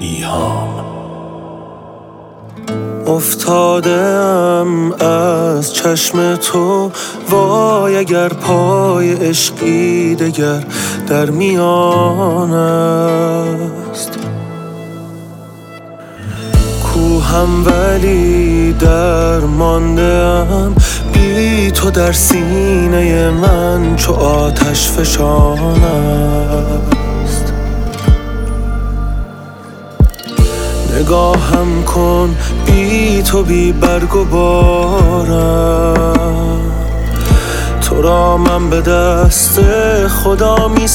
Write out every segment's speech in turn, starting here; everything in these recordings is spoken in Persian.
ایهام. افتادم از چشم تو، وای اگر پای عشقی دگر در میان است. کوهم ولی درمانده‌ام، بی تو در سینه من چو آتش فشان است. نگاهم کن بی تو بی برگ و بارم، تو را من به دست خدا می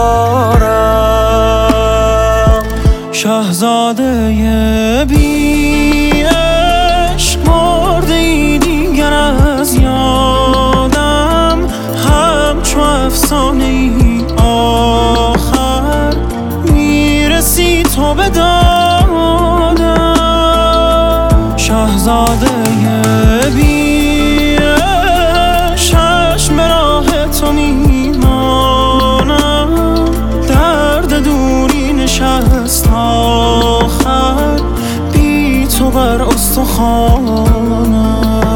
سپارم. شاهزاده بی عشق مرده ای دیگر از یادم، همچو افسانه ای آخر میرسی تو به دادم. شاهزاده بی عشق چشم به راه تو میمانم، درد دوری نشست آخر بی تو بر استخوانم.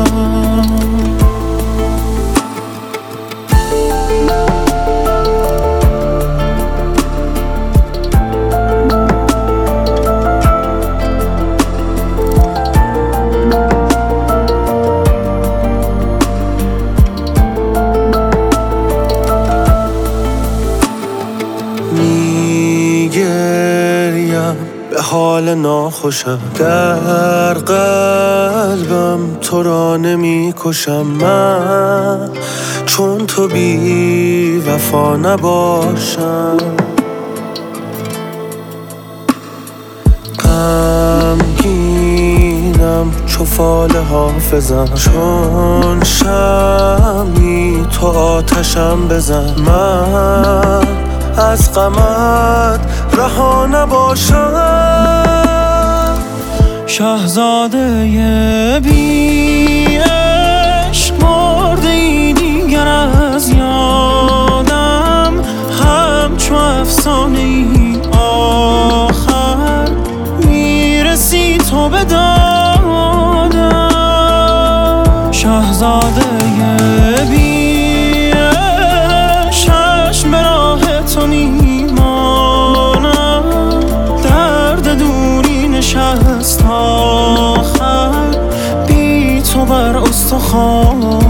میگریم به حال ناخوشم، در قلبم تو را نمی کشم. من چون تو بی وفا نباشم، غمگینم چو فال حافظم، چون شمعی تو آتشم بزن. من از غمت رها نباشم. شاهزاده بی عشق مرده ای دیگر از یادم، همچو افسانه ای آخر میرسی تو به دادم. شاهزاده بی عشق چشم به راه تو میمانم، درد دوری نشست آخر بی تو بر استخوان.